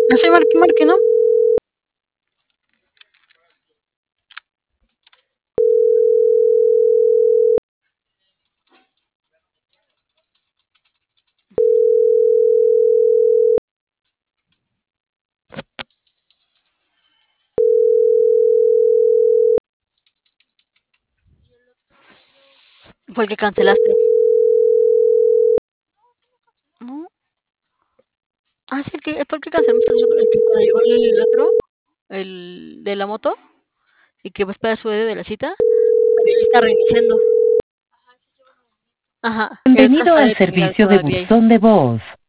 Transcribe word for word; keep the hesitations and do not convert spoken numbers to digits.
No sé, marque, marque, ¿no? Fue el que cancelaste. ¿No? Ah, sí, el que, fue el que cancelamos. El que cuando llegó el otro, el de la moto, y que va a esperar su dedo de la cita, pero ya está reiniciando. Ajá, que ahorita Bienvenido al sale terminal servicio de todavía ahí. buzón de voz.